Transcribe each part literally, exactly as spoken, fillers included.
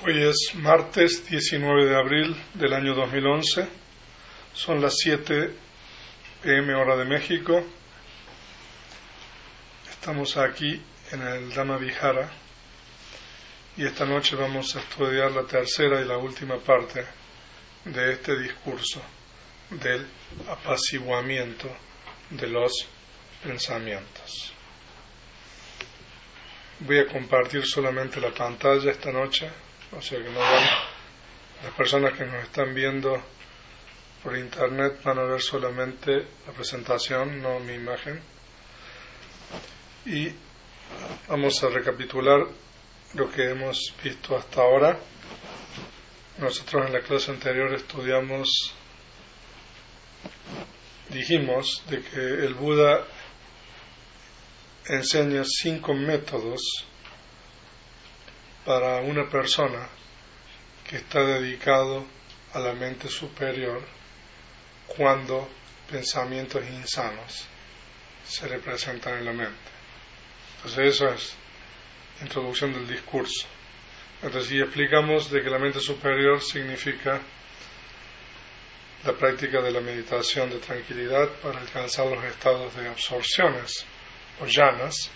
Hoy es martes diecinueve de abril del año dos mil once, son las siete pe eme hora de México. Estamos aquí en el Dhamma Vihara y esta noche vamos a estudiar la tercera y la última parte de este discurso del apaciguamiento de los pensamientos. Voy a compartir solamente la pantalla esta noche, o sea que no van, las personas que nos están viendo por internet van a ver solamente la presentación, no mi imagen. Y vamos a recapitular lo que hemos visto hasta ahora. Nosotros en la clase anterior estudiamos, dijimos de que el Buda enseña cinco métodos para una persona que está dedicado a la mente superior cuando pensamientos insanos se representan en la mente. Entonces eso es la introducción del discurso. Entonces, y explicamos de que la mente superior significa la práctica de la meditación de tranquilidad para alcanzar los estados de absorciones o jhanas,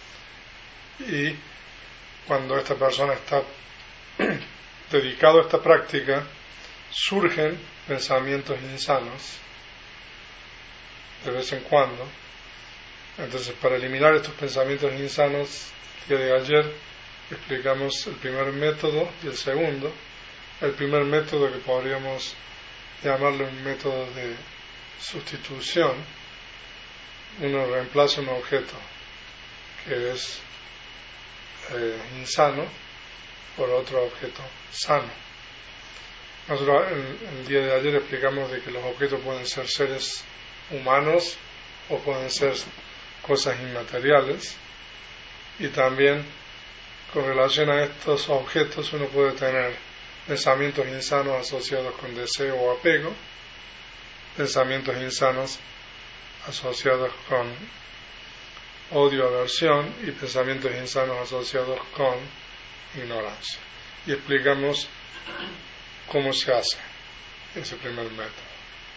y cuando esta persona está dedicado a esta práctica surgen pensamientos insanos de vez en cuando. Entonces, para eliminar estos pensamientos insanos, el día de ayer explicamos el primer método y el segundo. El primer método, que podríamos llamarlo un método de sustitución, uno reemplaza un objeto que es eh, insano por otro objeto sano. Nosotros el, el día de ayer explicamos de que los objetos pueden ser seres humanos o pueden ser cosas inmateriales, y también con relación a estos objetos uno puede tener pensamientos insanos asociados con deseo o apego, pensamientos insanos asociados con odio, aversión, y pensamientos insanos asociados con ignorancia. Y explicamos cómo se hace ese primer método.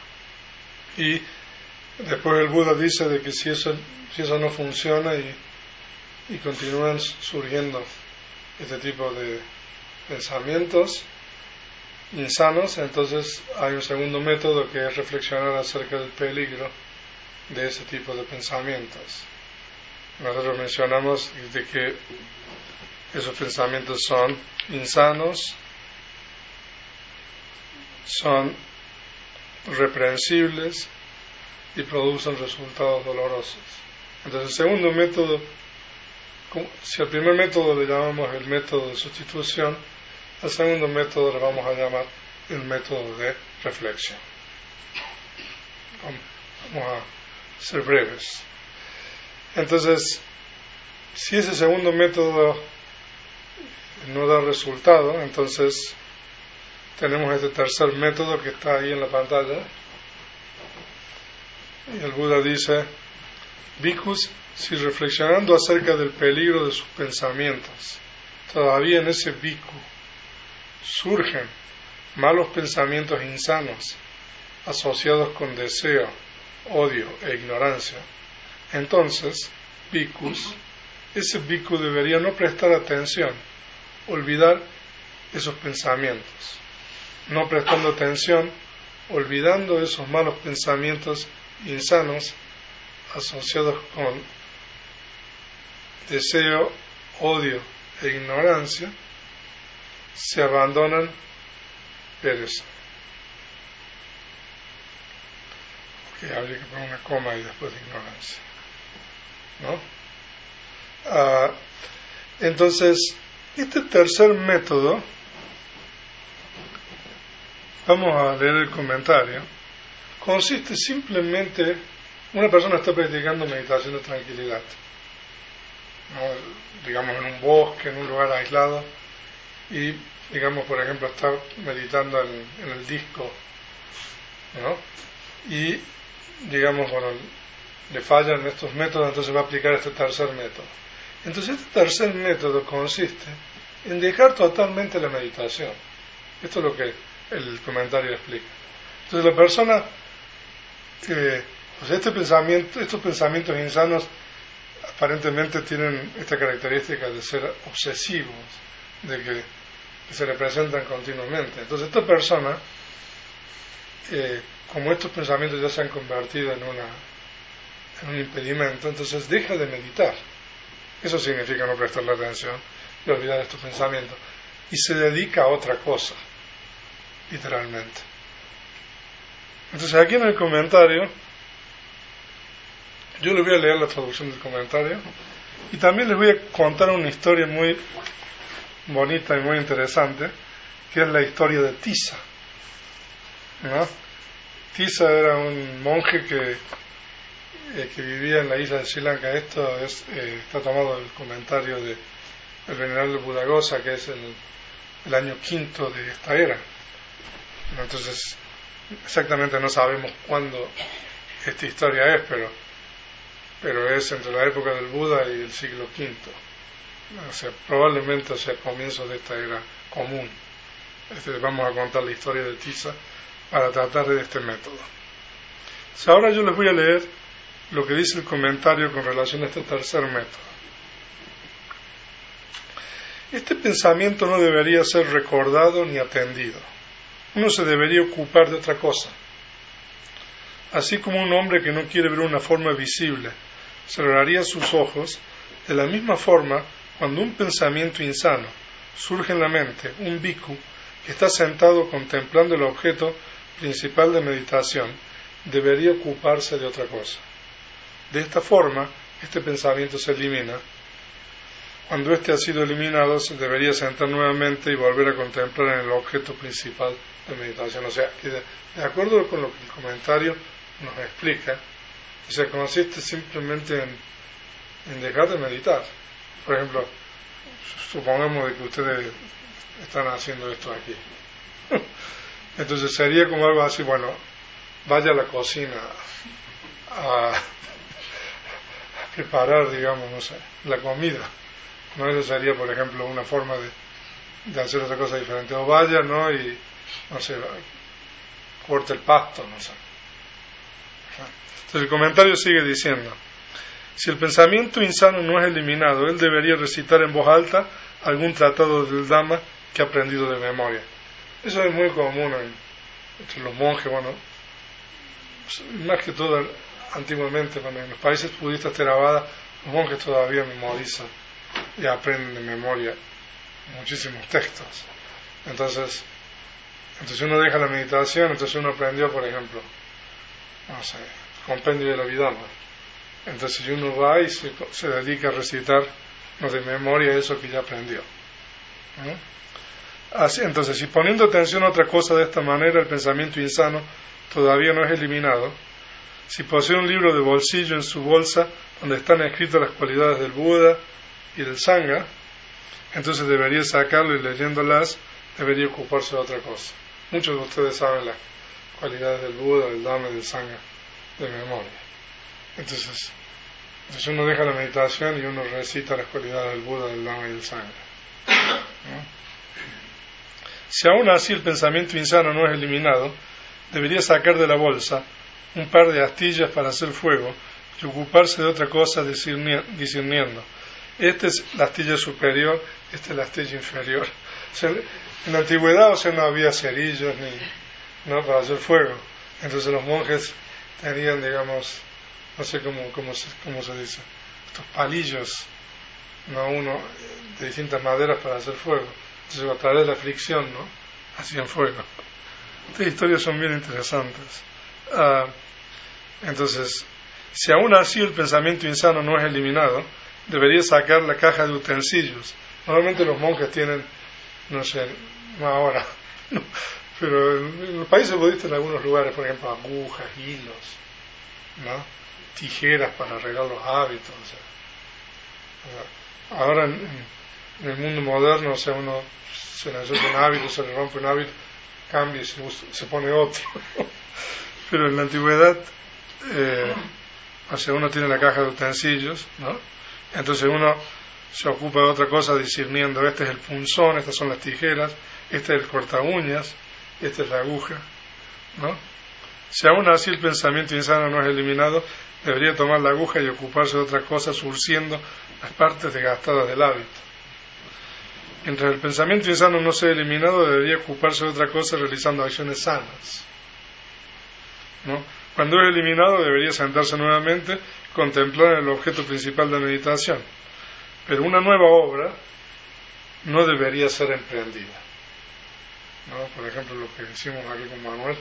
Y después el Buda dice de que si eso, si eso no funciona y, y continúan surgiendo este tipo de pensamientos insanos, entonces hay un segundo método que es reflexionar acerca del peligro de ese tipo de pensamientos. Nosotros mencionamos de que esos pensamientos son insanos, son reprensibles y producen resultados dolorosos. Entonces, el segundo método, si al primer método le llamamos el método de sustitución, al segundo método le vamos a llamar el método de reflexión. Vamos a ser breves. Entonces, si ese segundo método no da resultado, entonces tenemos este tercer método que está ahí en la pantalla. Y el Buda dice: Bhikkhus, si reflexionando acerca del peligro de sus pensamientos, todavía en ese bhikkhu surgen malos pensamientos insanos asociados con deseo, odio e ignorancia, entonces, bhikkhus, ese bhikkhu debería no prestar atención, olvidar esos pensamientos. No prestando atención, olvidando esos malos pensamientos insanos asociados con deseo, odio e ignorancia, se abandonan pereza. Ok, habría que poner una coma ahí después de ignorancia, ¿no? Uh, entonces, este tercer método, vamos a leer el comentario, consiste simplemente, una persona está practicando meditación de tranquilidad, ¿no? Digamos en un bosque, en un lugar aislado, y digamos por ejemplo está meditando en, en el disco, ¿no? Y digamos, bueno, le fallan estos métodos, entonces va a aplicar este tercer método. Entonces este tercer método consiste en dejar totalmente la meditación. Esto es lo que el comentario explica. Entonces la persona, eh, o sea, este pensamiento, estos pensamientos insanos aparentemente tienen esta característica de ser obsesivos, de que, que se representan continuamente. Entonces esta persona, eh, como estos pensamientos ya se han convertido en, una, en un impedimento, entonces deja de meditar. Eso significa no prestarle atención y olvidar estos pensamientos. Y se dedica a otra cosa, literalmente. Entonces aquí en el comentario, yo les voy a leer la traducción del comentario y también les voy a contar una historia muy bonita y muy interesante, que es la historia de Tisa, ¿no? Tisa era un monje que, eh, que vivía en la isla de Sri Lanka. Esto es, eh, está tomado del comentario de el venerable Buddhaghosa, que es el, el año quinto de esta era. Entonces, exactamente no sabemos cuándo esta historia es, pero, pero es entre la época del Buda y el siglo quinto. O sea, probablemente sea comienzo de esta era común. Este, vamos a contar la historia de Tisa para tratar de este método. Entonces, ahora yo les voy a leer lo que dice el comentario con relación a este tercer método. Este pensamiento no debería ser recordado ni atendido. Uno se debería ocupar de otra cosa. Así como un hombre que no quiere ver una forma visible cerraría sus ojos, de la misma forma, cuando un pensamiento insano surge en la mente, un bhikkhu que está sentado contemplando el objeto principal de meditación debería ocuparse de otra cosa. De esta forma, este pensamiento se elimina. Cuando éste ha sido eliminado, se debería sentar nuevamente y volver a contemplar en el objeto principal de meditación. O sea, que de, de acuerdo con lo que el comentario nos explica, o sea, consiste simplemente en, en dejar de meditar. Por ejemplo, supongamos de que ustedes están haciendo esto aquí. Entonces sería como algo así, bueno, vaya a la cocina a, a preparar, digamos, no sé, la comida. No, eso sería, por ejemplo, una forma de, de hacer otra cosa diferente. O vaya, ¿no? Y, no sé, corte el pasto, no sé. Entonces el comentario sigue diciendo: si el pensamiento insano no es eliminado, él debería recitar en voz alta algún tratado del Dhamma que ha aprendido de memoria. Eso es muy común en, entre los monjes, bueno, más que todo antiguamente, bueno, en los países budistas Theravada, los monjes todavía memorizan y aprenden de memoria muchísimos textos. Entonces, entonces uno deja la meditación, entonces uno aprendió, por ejemplo, no sé, el compendio de la Abhidhamma. Entonces uno va y se, se dedica a recitar no de memoria eso que ya aprendió. ¿No? Así, entonces, si poniendo atención a otra cosa de esta manera el pensamiento insano todavía no es eliminado, si posee un libro de bolsillo en su bolsa donde están escritas las cualidades del Buda y del Sangha, entonces debería sacarlo y leyéndolas debería ocuparse de otra cosa. Muchos de ustedes saben las cualidades del Buda, del Dhamma y del Sangha de memoria. Entonces, entonces uno deja la meditación y uno recita las cualidades del Buda, del Dhamma y del Sangha. ¿No? Si aún así el pensamiento insano no es eliminado, debería sacar de la bolsa un par de astillas para hacer fuego y ocuparse de otra cosa discerniendo. Esta es la astilla superior, esta es la astilla inferior. O sea, en la antigüedad, o sea, no había cerillos ni, no, para hacer fuego. Entonces los monjes tenían, digamos, no sé cómo, cómo, se, cómo se dice, estos palillos, no uno de distintas maderas para hacer fuego. Entonces a través de la fricción, ¿no?, hacían fuego. Estas historias son bien interesantes. Uh, entonces, si aún así el pensamiento insano no es eliminado, debería sacar la caja de utensilios. Normalmente los monjes tienen, no sé, no ahora, no, pero en, en los países budistas en algunos lugares, por ejemplo, agujas, hilos, ¿no?, tijeras para arreglar los hábitos. O sea, ahora en, en el mundo moderno, o sea, uno se le hace un hábito, se le rompe un hábito, cambia y se, se pone otro. Pero en la antigüedad, eh, o sea, uno tiene la caja de utensilios, ¿no? Entonces uno se ocupa de otra cosa discerniendo, este es el punzón, estas son las tijeras, este es el corta uñas, esta es la aguja, ¿no? Si aún así el pensamiento insano no es eliminado, debería tomar la aguja y ocuparse de otra cosa, surciendo las partes desgastadas del hábito. Mientras el pensamiento insano no sea eliminado, debería ocuparse de otra cosa realizando acciones sanas, ¿no? Cuando es eliminado, debería sentarse nuevamente, contemplar el objeto principal de meditación. Pero una nueva obra no debería ser emprendida, ¿no? Por ejemplo, lo que hicimos aquí con Manuel,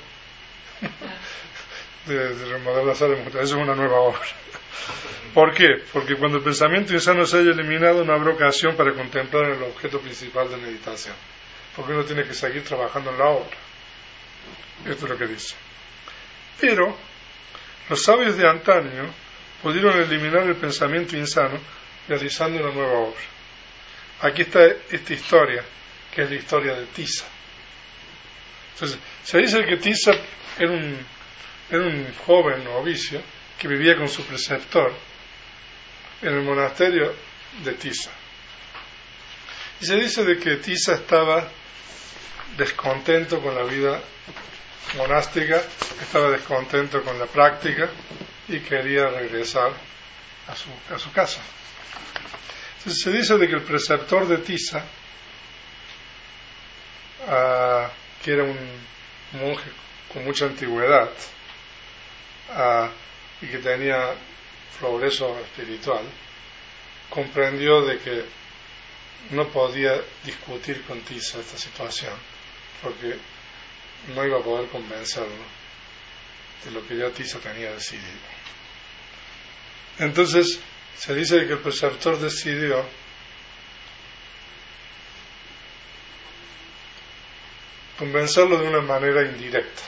de, de remodelar la sala de meditación, eso es una nueva obra. ¿Por qué? Porque cuando el pensamiento insano se haya eliminado, no habrá ocasión para contemplar el objeto principal de meditación, porque uno tiene que seguir trabajando en la obra. Esto es lo que dice. Pero los sabios de antaño pudieron eliminar el pensamiento insano realizando una nueva obra. Aquí está esta historia, que es la historia de Tissa. Entonces, se dice que Tissa era un, era un joven novicio que vivía con su preceptor en el monasterio de Tissa. Y se dice de que Tissa estaba descontento con la vida monástica, estaba descontento con la práctica y quería regresar a su, a su casa. Entonces se dice de que el preceptor de Tissa, uh, que era un monje con mucha antigüedad uh, y que tenía progreso espiritual, comprendió de que no podía discutir con Tissa esta situación, porque no iba a poder convencerlo de lo que ya Tissa tenía decidido. Entonces se dice que el preceptor decidió convencerlo de una manera indirecta.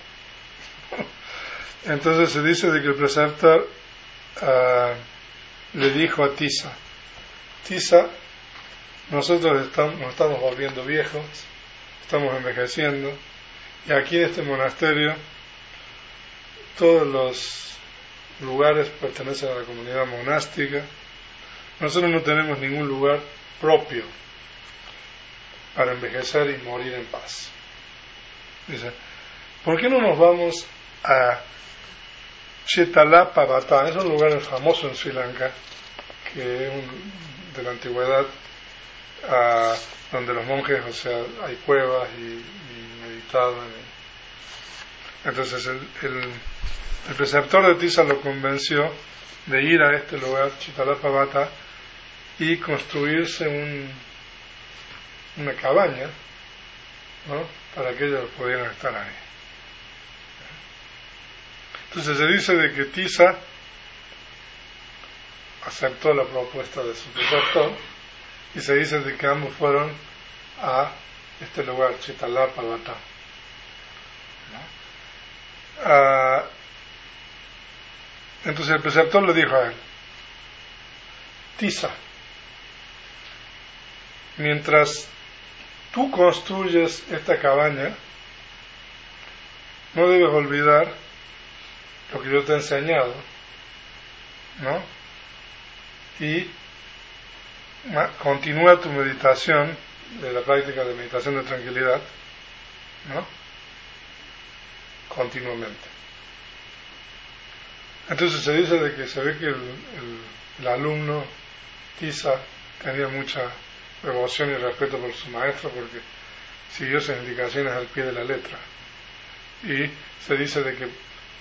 Entonces se dice de que el preceptor uh, le dijo a Tissa: Tissa, nosotros estamos, nos estamos volviendo viejos, estamos envejeciendo, y aquí en este monasterio todos los lugares pertenecen a la comunidad monástica. Nosotros no tenemos ningún lugar propio para envejecer y morir en paz. Dice, ¿por qué no nos vamos a Chetalapavata? Es un lugar famoso en Sri Lanka, que es un, de la antigüedad, a, donde los monjes, o sea, hay cuevas y, y meditaban. Y, entonces el, el, el preceptor de Tissa lo convenció de ir a este lugar, Chetalapavata, y construirse un, una cabaña, ¿no?, para que ellos pudieran estar ahí. Entonces se dice de que Tissa aceptó la propuesta de su preceptor, y se dice de que ambos fueron a este lugar, Chetalapavata. ¿No? Uh, entonces el preceptor le dijo a él: Tissa, mientras tú construyes esta cabaña, no debes olvidar lo que yo te he enseñado, ¿no? Y continúa tu meditación, de la práctica de meditación de tranquilidad, ¿no?, continuamente. Entonces se dice de que se ve que el, el, el alumno Tissa tenía mucha devoción y respeto por su maestro, porque siguió sus indicaciones al pie de la letra. Y se dice de que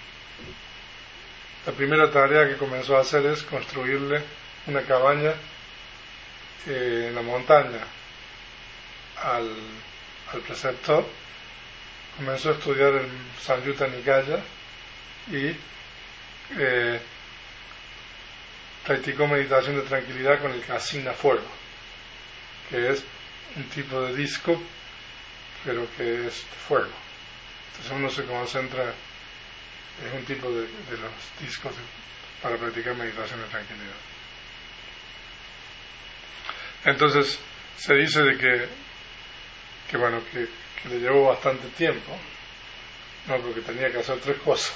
la primera tarea que comenzó a hacer es construirle una cabaña eh, en la montaña al, al preceptor. Comenzó a estudiar el Samyutta Nikaya y eh, practicó meditación de tranquilidad con el Kasina fuego, que es un tipo de disco, pero que es fuego. Entonces uno se concentra, es un tipo de, de los discos de, para practicar meditación de tranquilidad. Entonces se dice de que, que bueno, que, que le llevó bastante tiempo, no, porque tenía que hacer tres cosas: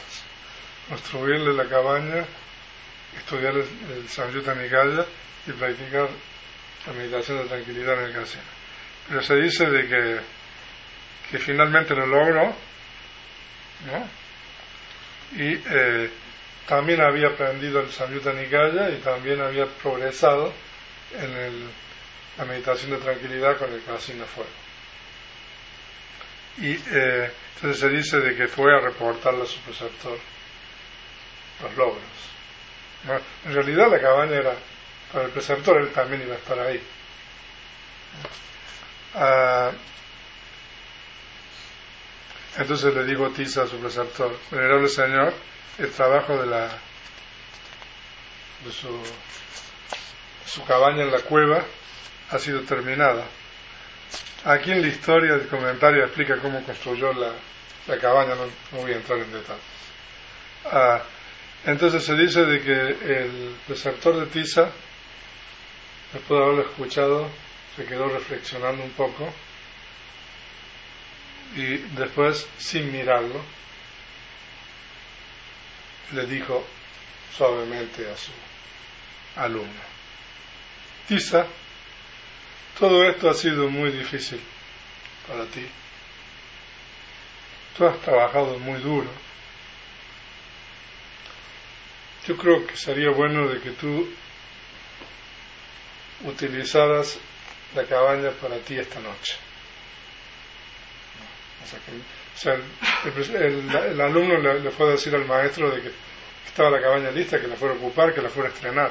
construirle la cabaña, estudiar el, el Samyutta Nikaya y practicar la meditación de tranquilidad en el casino. Pero se dice de que, que finalmente lo logró, ¿no? Y eh, también había aprendido el Samyutta Nikaya y también había progresado en el, la meditación de tranquilidad con el casino de fuego. Y eh, entonces se dice de que fue a reportarle a su preceptor los logros, ¿no? En realidad la cabaña era para el preceptor, él también iba a estar ahí. Uh, entonces le dijo Tissa a su preceptor: venerable señor, el trabajo de la de su, de su cabaña en la cueva ha sido terminada. Aquí en la historia del comentario explica cómo construyó la, la cabaña, no, no voy a entrar en detalles. Uh, entonces se dice de que el preceptor de Tissa, después de haberlo escuchado, se quedó reflexionando un poco y después, sin mirarlo, le dijo suavemente a su alumno: Tissa, todo esto ha sido muy difícil para ti. Tú has trabajado muy duro. Yo creo que sería bueno de que tú utilizaras la cabaña para ti esta noche. O sea, que, o sea el, el, el alumno le, le fue a decir al maestro de que estaba la cabaña lista, que la fuera a ocupar, que la fuera a estrenar.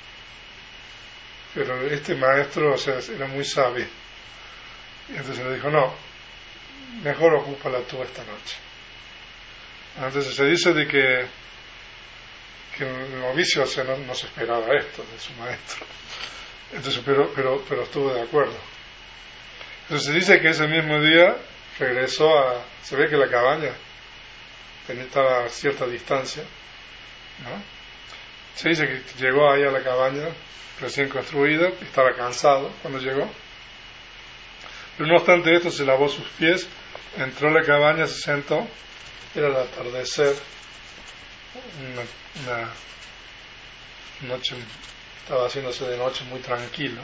Pero este maestro, o sea, era muy sabio. Y entonces le dijo: no, mejor ocúpala tú esta noche. Entonces se dice de que, que el novicio, o sea, no, no se esperaba esto de su maestro. Entonces, pero, pero, pero estuvo de acuerdo. Entonces se dice que ese mismo día regresó a, se ve que la cabaña tenía, estaba a cierta distancia, ¿no? Se dice que llegó ahí a la cabaña recién construida, estaba cansado cuando llegó, pero no obstante esto se lavó sus pies, entró a la cabaña, se sentó, era el atardecer, una, una noche, estaba haciéndose de noche muy tranquilo,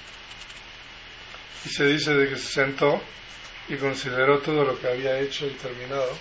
y se dice de que se sentó y consideró todo lo que había hecho y terminado.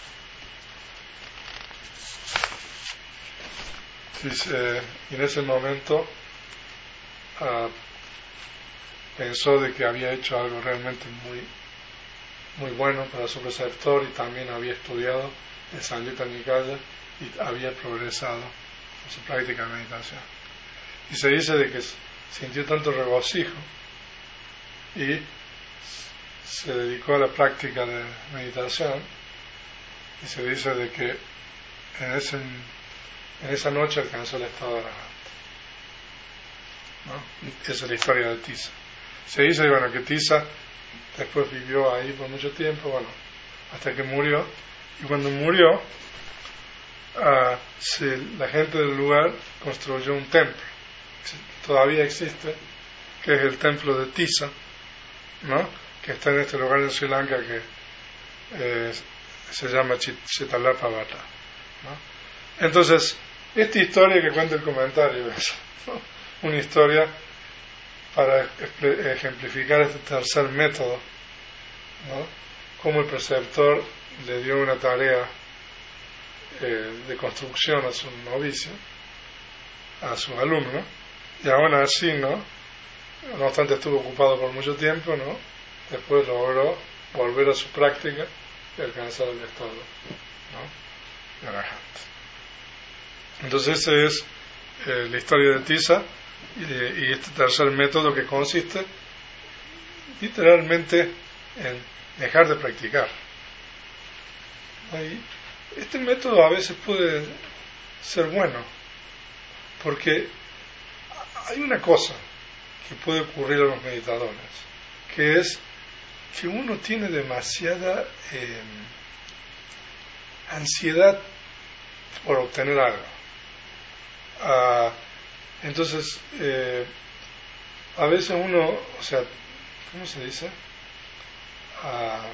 Dice, y en ese momento uh, pensó de que había hecho algo realmente muy muy bueno para su preceptor, y también había estudiado el Samyutta Nikaya y había progresado en su práctica de meditación. Y se dice de que sintió tanto regocijo y se dedicó a la práctica de meditación, y se dice de que en, ese, en esa noche alcanzó el estado de arahanta, ¿no? Esa es la historia de Tissa. Se dice, bueno, que Tissa después vivió ahí por mucho tiempo, bueno, hasta que murió, y cuando murió, uh, se, la gente del lugar construyó un templo, que todavía existe, que es el templo de Tissa, ¿no? Que está en este lugar en Sri Lanka que eh, se llama Chitalapavata, ¿no? Entonces, esta historia que cuenta el comentario es, ¿no?, una historia para ejemplificar este tercer método, ¿no? Cómo el preceptor le dio una tarea eh, de construcción a su novicio, a su alumno, y aún así, ¿no?, no obstante estuvo ocupado por mucho tiempo, ¿no?, después logró volver a su práctica y alcanzar el estado, ¿no?, de arahanta. Entonces esa es eh, la historia de Tissa y, de, y este tercer método, que consiste literalmente en dejar de practicar. Y este método a veces puede ser bueno, porque hay una cosa que puede ocurrir a los meditadores, que es que uno tiene demasiada eh, ansiedad por obtener algo. Uh, entonces, eh, a veces uno, o sea, ¿cómo se dice? Uh,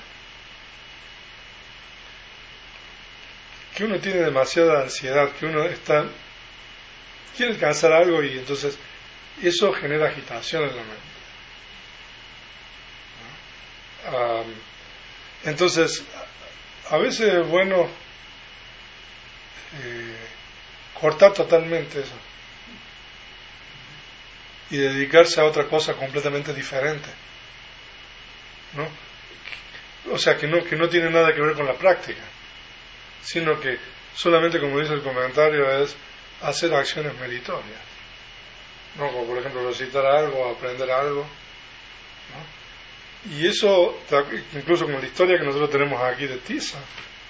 que uno tiene demasiada ansiedad, que uno está quiere alcanzar algo, y entonces eso genera agitación en la mente. Um, entonces, a veces es bueno eh, cortar totalmente eso y dedicarse a otra cosa completamente diferente, ¿no? O sea, que no, que no tiene nada que ver con la práctica, sino que solamente, como dice el comentario, es hacer acciones meritorias, ¿no? Como por ejemplo recitar algo, aprender algo, ¿no? Y eso, incluso con la historia que nosotros tenemos aquí de Tisa,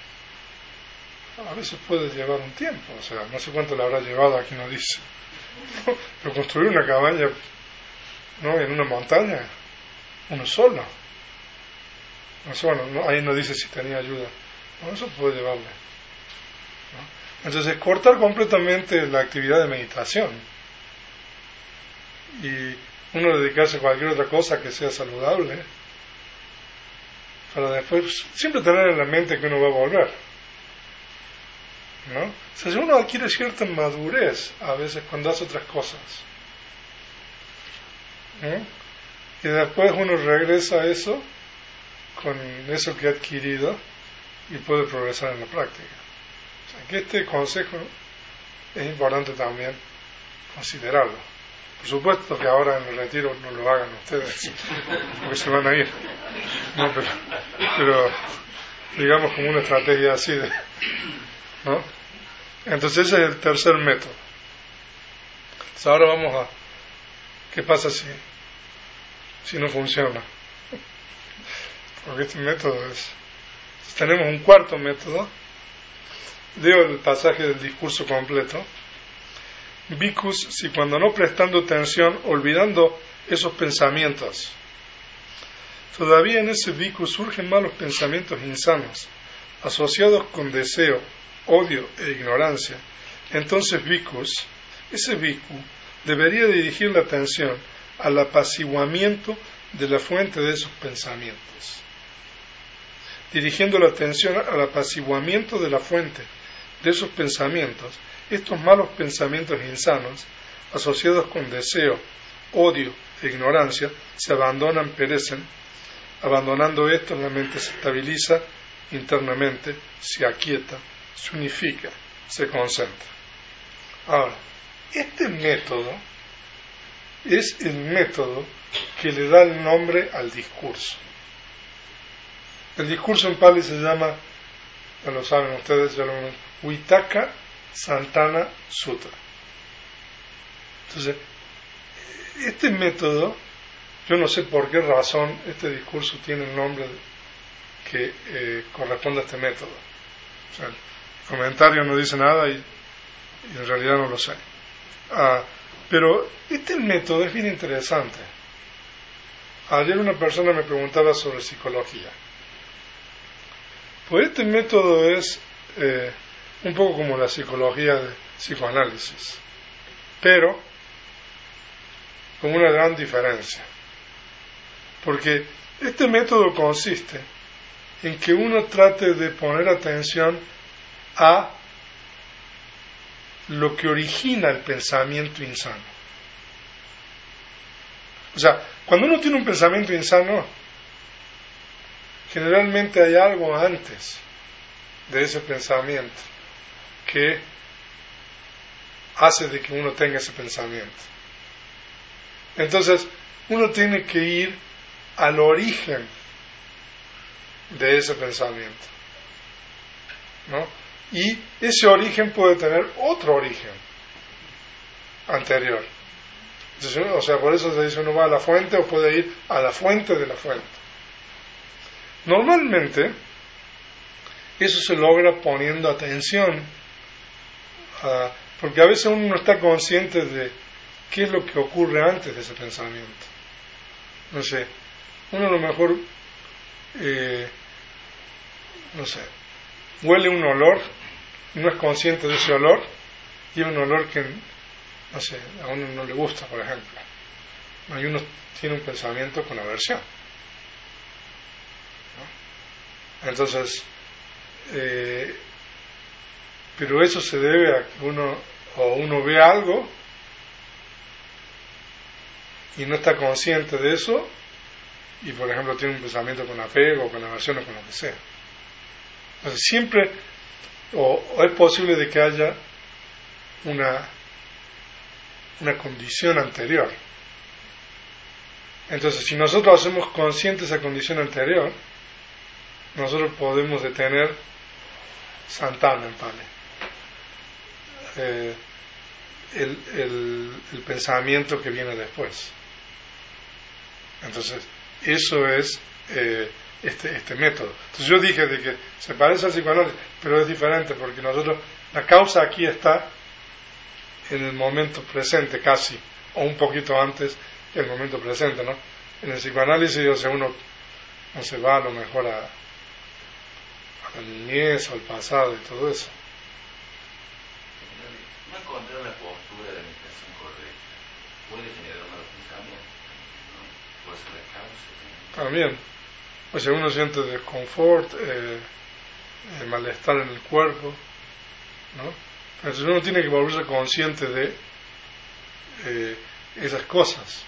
a veces puede llevar un tiempo, o sea, no sé cuánto le habrá llevado, aquí no dice, ¿no? Pero construir una cabaña, ¿no?, en una montaña, uno solo, no sé, bueno, no, ahí no dice si tenía ayuda, no, eso puede llevarle, ¿no? Entonces, cortar completamente la actividad de meditación y uno dedicarse a cualquier otra cosa que sea saludable, para después siempre tener en la mente que uno va a volver, ¿no? O sea, si uno adquiere cierta madurez a veces cuando hace otras cosas, ¿no?, y después uno regresa a eso con eso que ha adquirido y puede progresar en la práctica. O sea, que este consejo es importante también considerarlo. Por supuesto que ahora en el retiro no lo hagan ustedes, porque se van a ir, no, pero, pero digamos como una estrategia así de, ¿no? Entonces ese es el tercer método. Entonces ahora vamos a ¿qué pasa si si no funciona? Porque este método es, tenemos un cuarto método. Leo el pasaje del discurso completo. Bhikkhus, si cuando no prestando atención, olvidando esos pensamientos, todavía en ese bhikkhu surgen malos pensamientos insanos, asociados con deseo, odio e ignorancia, entonces bhikkhus, ese bhikkhu debería dirigir la atención al apaciguamiento de la fuente de esos pensamientos. Dirigiendo la atención al apaciguamiento de la fuente de esos pensamientos, estos malos pensamientos insanos, asociados con deseo, odio e ignorancia, se abandonan, perecen. Abandonando esto, la mente se estabiliza internamente, se aquieta, se unifica, se concentra. Ahora, este método es el método que le da el nombre al discurso. El discurso en Pali se llama, ya lo saben ustedes, ya lo Vitakka Santana Sutra. Entonces, este método, yo no sé por qué razón este discurso tiene el nombre que eh, corresponde a este método. O sea, el comentario no dice nada y, y en realidad no lo sé. Ah, pero este método es bien interesante. Ayer una persona me preguntaba sobre psicología. Pues este método es eh, un poco como la psicología de psicoanálisis, pero con una gran diferencia. Porque este método consiste en que uno trate de poner atención a lo que origina el pensamiento insano. O sea, cuando uno tiene un pensamiento insano, generalmente hay algo antes de ese pensamiento que hace de que uno tenga ese pensamiento. Entonces, uno tiene que ir al origen de ese pensamiento, ¿no? Y ese origen puede tener otro origen anterior. Entonces, o sea, por eso se dice uno va a la fuente o puede ir a la fuente de la fuente. Normalmente, eso se logra poniendo atención, a, porque a veces uno no está consciente de qué es lo que ocurre antes de ese pensamiento. No sé, uno a lo mejor, eh, no sé, huele un olor, no es consciente de ese olor, y es un olor que, no sé, a uno no le gusta, por ejemplo. Y uno tiene un pensamiento con aversión, ¿no? Entonces, eh, pero eso se debe a que uno, o uno ve algo, y no está consciente de eso, y por ejemplo tiene un pensamiento con apego, con aversión o con lo que sea. Entonces siempre, o, o es posible de que haya una, una condición anterior. Entonces si nosotros hacemos consciente esa condición anterior, nosotros podemos detener Santana en Pali. Eh, el, el, el pensamiento que viene después. Entonces, eso es eh, este, este método. Entonces yo dije de que se parece al psicoanálisis, pero es diferente porque nosotros, la causa aquí está en el momento presente casi, o un poquito antes que el momento presente, ¿no? En el psicoanálisis, o sea, uno no se va a lo mejor a, a la niñez o al pasado y todo eso. No encontrar la postura de la meditación correcta puede generar malos pensamientos, ¿no? Puede ser la causa también. O sea, uno siente desconfort, eh, eh, malestar en el cuerpo, ¿no? Entonces uno tiene que volverse consciente de eh, esas cosas,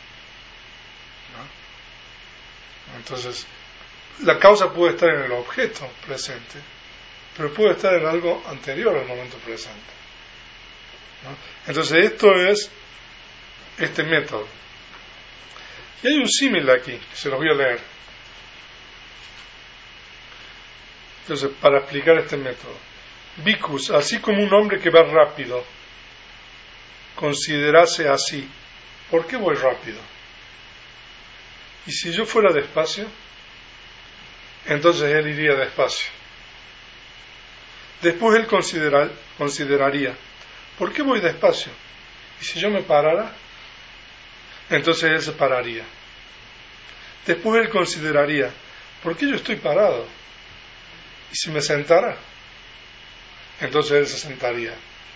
¿no? Entonces, la causa puede estar en el objeto presente, pero puede estar en algo anterior al momento presente, ¿no? Entonces esto es este método. Y hay un símil aquí, que se los voy a leer. Entonces, para explicar este método, Bhikkhus, así como un hombre que va rápido, considerase así, ¿por qué voy rápido? Y si yo fuera despacio, entonces él iría despacio. Después él considerar, consideraría, ¿por qué voy despacio? Y si yo me parara, entonces él se pararía. Después él consideraría, ¿por qué yo estoy parado? Y si me sentara, entonces él se sentaría.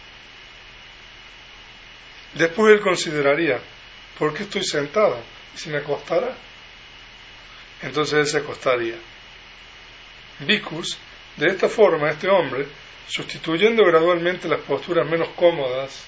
Después él consideraría, ¿por qué estoy sentado? Y si me acostara, entonces él se acostaría. Bhikkhus, de esta forma, este hombre, sustituyendo gradualmente las posturas menos cómodas,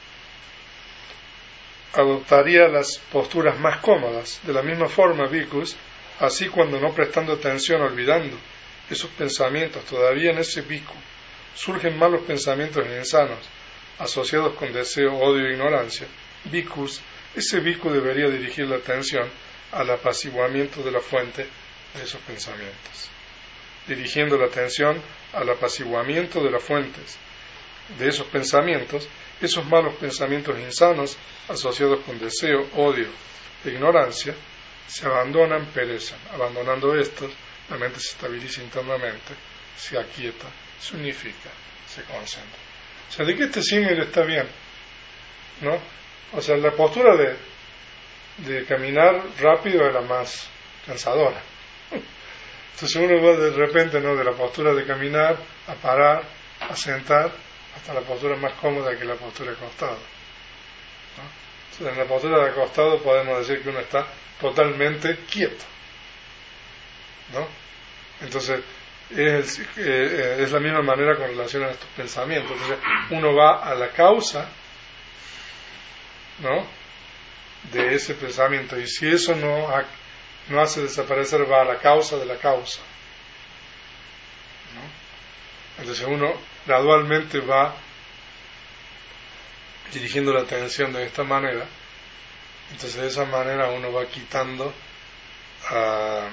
adoptaría las posturas más cómodas. De la misma forma, Bhikkhus, así cuando no prestando atención, olvidando esos pensamientos, todavía en ese bhikkhu surgen malos pensamientos insanos, asociados con deseo, odio e ignorancia, Bhikkhus, ese bhikkhu debería dirigir la atención al apaciguamiento de la fuente de esos pensamientos. Dirigiendo la atención al apaciguamiento de las fuentes de esos pensamientos, esos malos pensamientos insanos, asociados con deseo, odio e ignorancia, se abandonan, perecen. Abandonando estos, la mente se estabiliza internamente, se aquieta, se unifica, se concentra. O sea, de que este símil está bien, ¿no? O sea, la postura de, de caminar rápido es la más cansadora. Entonces uno va de repente, ¿no?, de la postura de caminar a parar, a sentar, hasta la postura más cómoda que la postura de acostado, ¿no? Entonces, en la postura de acostado podemos decir que uno está totalmente quieto, ¿no? Entonces es, eh, es la misma manera con relación a estos pensamientos. Entonces uno va a la causa, ¿no?, de ese pensamiento, y si eso no, ha, no hace desaparecer, va a la causa de la causa, ¿no? Entonces uno gradualmente va dirigiendo la atención de esta manera. Entonces de esa manera uno va quitando uh,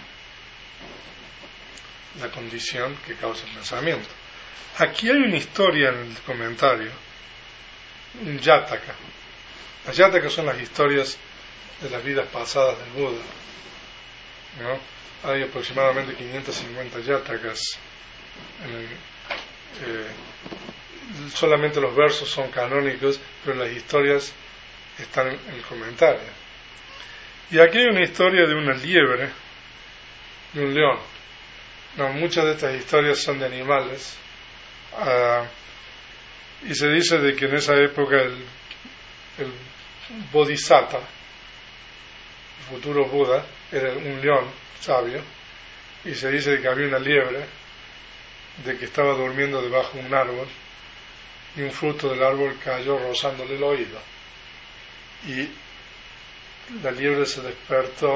la condición que causa el pensamiento. Aquí hay una historia en el comentario, un Jataka. Las Jatakas son las historias de las vidas pasadas del Buda, ¿no? Hay aproximadamente quinientas cincuenta Jatakas. En el, eh, solamente los versos son canónicos, pero las historias están en el comentario. Y aquí hay una historia de una liebre, de un león. No, muchas de estas historias son de animales, uh, y se dice de que en esa época el, el Bodhisattva, el futuro Buda, era un león sabio, y se dice de que había una liebre, de que estaba durmiendo debajo de un árbol, y un fruto del árbol cayó rozándole el oído, y la liebre se despertó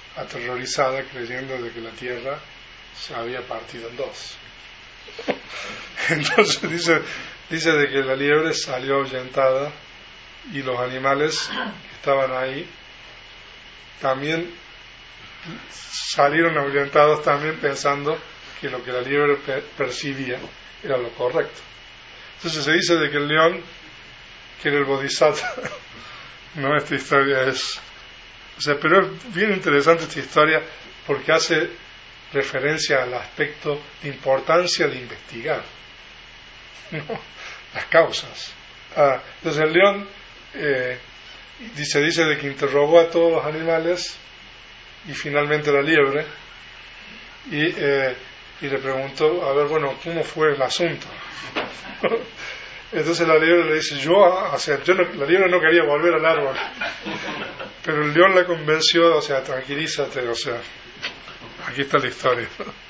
aterrorizada creyendo de que la tierra se había partido en dos. Entonces dice, dice de que la liebre salió ahuyentada y los animales que estaban ahí también salieron ahuyentados también pensando que lo que la liebre percibía era lo correcto. Entonces se dice de que el león, que era el bodhisattva, no, esta historia es, o sea, pero es bien interesante esta historia porque hace referencia al aspecto de importancia de investigar, ¿no?, las causas. Ah, entonces el león eh, dice, dice de que interrogó a todos los animales y finalmente la liebre y, eh, y le preguntó, a ver, bueno, ¿cómo fue el asunto? Entonces la liebre le dice, yo, o sea, yo no, la liebre no quería volver al árbol, pero el león la convenció, o sea, tranquilízate, o sea, aquí está la historia.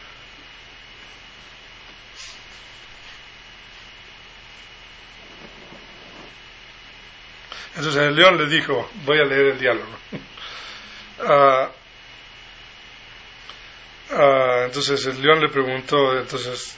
Entonces el león le dijo, voy a leer el diálogo. Uh, uh, entonces el león le preguntó, entonces,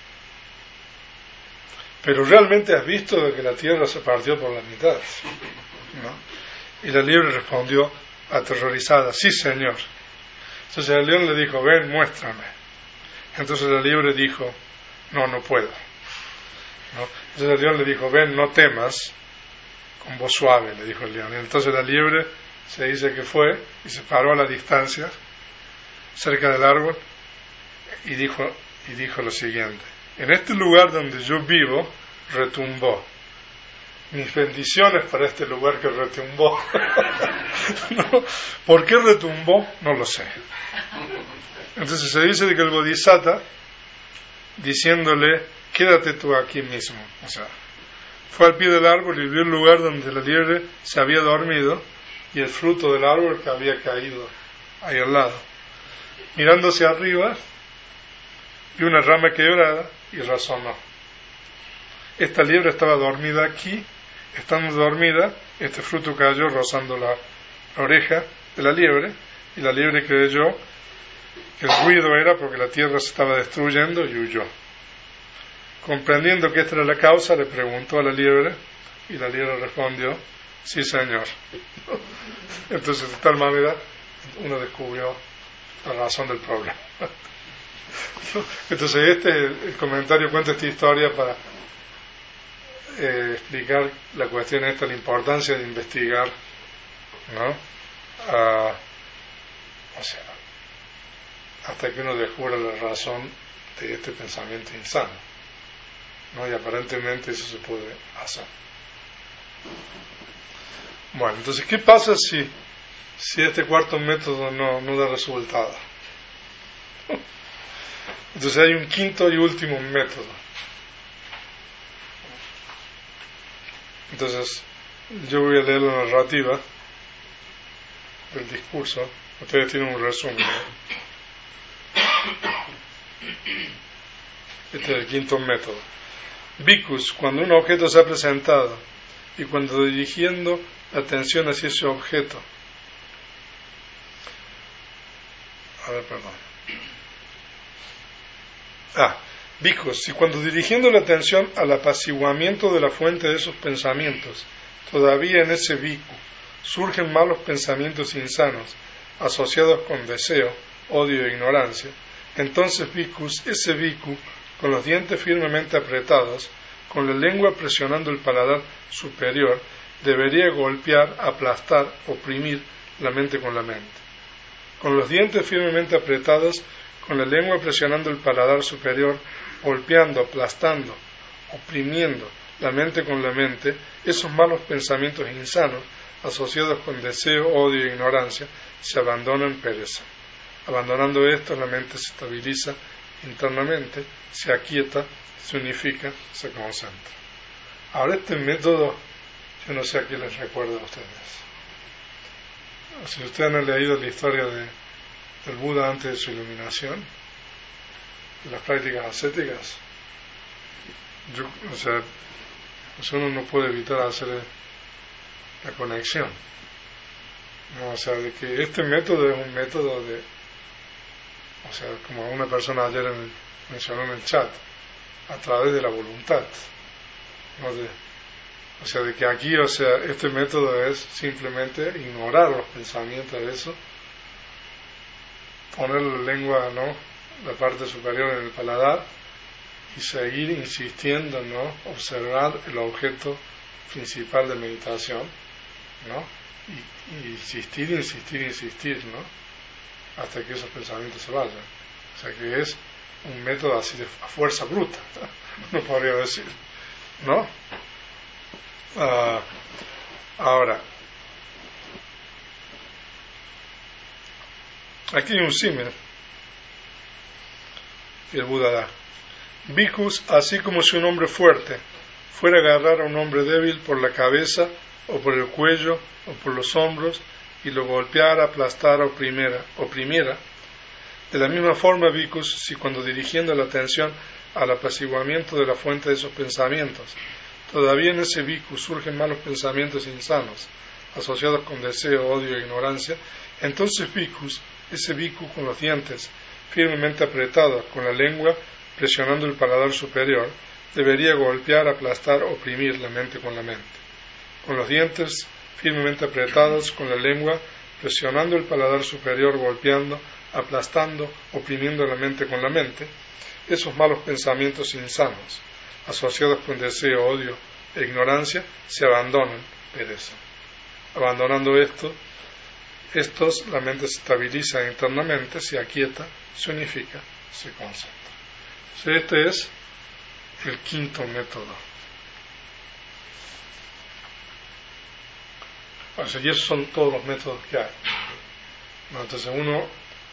pero realmente has visto de que la tierra se partió por la mitad, ¿no? Y la liebre respondió aterrorizada, sí, señor. Entonces el león le dijo, ven, muéstrame. Entonces la liebre dijo, no, no puedo, ¿no? Entonces el león le dijo, ven, no temas, con voz suave, le dijo el león. Y entonces la liebre se dice que fue y se paró a la distancia, cerca del árbol, y dijo, y dijo lo siguiente, en este lugar donde yo vivo, retumbó. Mis bendiciones para este lugar que retumbó. ¿No? ¿Por qué retumbó? No lo sé. Entonces se dice de que el bodhisattva, diciéndole, quédate tú aquí mismo, o sea, fue al pie del árbol y vio el lugar donde la liebre se había dormido y el fruto del árbol que había caído ahí al lado. Mirándose arriba, vio una rama quebrada y razonó. Esta liebre estaba dormida aquí, estando dormida, este fruto cayó rozando la, la oreja de la liebre, y la liebre creyó que el ruido era porque la tierra se estaba destruyendo y huyó. Comprendiendo que esta era la causa, le preguntó a la liebre, y la liebre respondió, sí, señor. Entonces, de tal manera, uno descubrió la razón del problema. Entonces, este el comentario cuenta esta historia para eh, explicar la cuestión esta, la importancia de investigar, ¿no? Ah, o sea, hasta que uno descubra la razón de este pensamiento insano, ¿no? Y aparentemente eso se puede hacer. Bueno, entonces, ¿qué pasa si, si este cuarto método no, no da resultado? Entonces hay un quinto y último método. Entonces, yo voy a leer la narrativa del discurso. Ustedes tienen un resumen, ¿no? Este es el quinto método. Bhikkhus, cuando un objeto se ha presentado y cuando dirigiendo la atención hacia ese objeto, a ver, perdón. Ah, Bhikkhus, y cuando dirigiendo la atención al apaciguamiento de la fuente de esos pensamientos, todavía en ese bhikkhu surgen malos pensamientos insanos asociados con deseo, odio e ignorancia, entonces Bhikkhus, ese bhikkhu, con los dientes firmemente apretados, con la lengua presionando el paladar superior, debería golpear, aplastar, oprimir la mente con la mente. Con los dientes firmemente apretados, con la lengua presionando el paladar superior, golpeando, aplastando, oprimiendo la mente con la mente, esos malos pensamientos insanos, asociados con deseo, odio e ignorancia, se abandonan, perecen. Abandonando esto, la mente se estabiliza internamente, se aquieta, se unifica, se concentra. Ahora este método, yo no sé a qué les recuerda a ustedes. Si ustedes han leído la historia de, del Buda antes de su iluminación, de las prácticas ascéticas, yo, o sea, pues uno no puede evitar hacer la conexión. ¿no? O sea, de que este método es un método de, o sea, como una persona ayer en el, mencionó en el chat, a través de la voluntad, ¿no? De, o sea, de que aquí, o sea, este método es simplemente ignorar los pensamientos de eso, poner la lengua, ¿no?, la parte superior en el paladar y seguir insistiendo, ¿no?, observar el objeto principal de meditación, ¿no?, y, y insistir, insistir, insistir, ¿no?, hasta que esos pensamientos se vayan. O sea que es un método así de a fuerza bruta, ¿no? No podría decir, ¿no? Uh, ahora, aquí hay un símil que el Buda da. Bhikkhus, así como si un hombre fuerte fuera a agarrar a un hombre débil por la cabeza o por el cuello o por los hombros y lo golpeara, aplastara, oprimiera, oprimiera. De la misma forma, bhikkhus, si cuando dirigiendo la atención al apaciguamiento de la fuente de esos pensamientos, todavía en ese bhikkhus surgen malos pensamientos insanos, asociados con deseo, odio e ignorancia, entonces bhikkhus, ese bhikkhu con los dientes firmemente apretados, con la lengua presionando el paladar superior, debería golpear, aplastar, oprimir la mente con la mente. Con los dientes firmemente apretados, con la lengua presionando el paladar superior, golpeando, aplastando, oprimiendo la mente con la mente, esos malos pensamientos insanos, asociados con deseo, odio e ignorancia, se abandonan, perecen. Abandonando esto, estos, la mente se estabiliza internamente, se aquieta, se unifica, se concentra. Este es el quinto método. O sea, y esos son todos los métodos que hay. Entonces uno,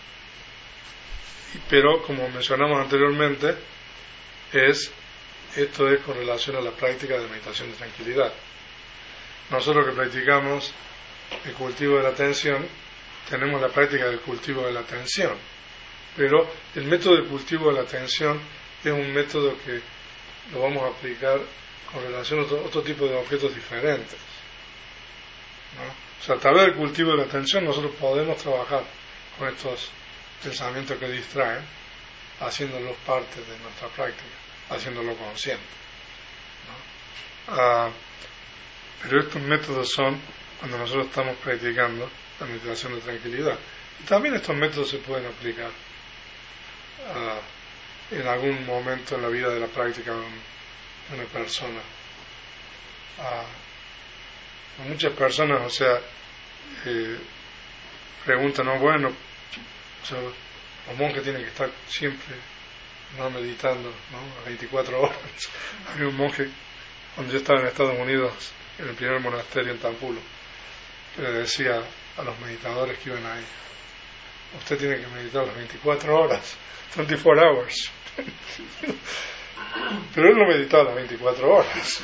pero como mencionamos anteriormente, es esto es con relación a la práctica de meditación de tranquilidad. Nosotros que practicamos el cultivo de la atención, tenemos la práctica del cultivo de la atención, pero el método de cultivo de la atención es un método que lo vamos a aplicar con relación a otro, otro tipo de objetos diferentes, ¿no? O sea, a través del cultivo de la atención nosotros podemos trabajar con estos pensamientos que distraen, haciéndolos parte de nuestra práctica, haciéndolo consciente, ¿no? Ah, pero estos métodos son cuando nosotros estamos practicando la meditación de tranquilidad. Y también estos métodos se pueden aplicar uh, en algún momento en la vida de la práctica de, un, de una persona. Uh, muchas personas, o sea, eh, preguntan, no, bueno, o sea, los monjes tienen que estar siempre, no meditando, ¿no?, a veinticuatro horas. Había un monje, cuando yo estaba en Estados Unidos, en el primer monasterio en Tampulo, que le decía a los meditadores que iban ahí, usted tiene que meditar las veinticuatro horas, veinticuatro hours. Pero él no meditaba las veinticuatro horas.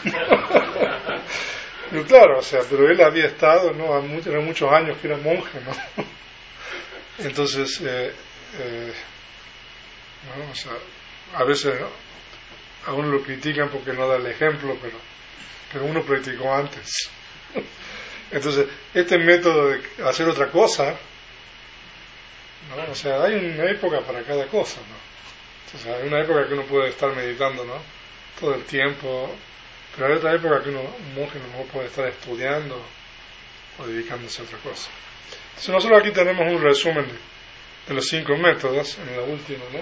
Pero claro, o sea, pero él había estado, ¿no?, eran muchos años que era monje, ¿no? Entonces, eh, eh, ¿no?, o sea, a veces, ¿no?, a uno lo critican porque no da el ejemplo, pero, pero uno practicó antes. Entonces, este método de hacer otra cosa, ¿no?, o sea, hay una época para cada cosa, ¿no? Entonces, hay una época que uno puede estar meditando, ¿no?, todo el tiempo, pero hay otra época que uno, un monje no puede estar estudiando o dedicándose a otra cosa. Entonces, nosotros aquí tenemos un resumen de, de los cinco métodos, en la última, ¿no?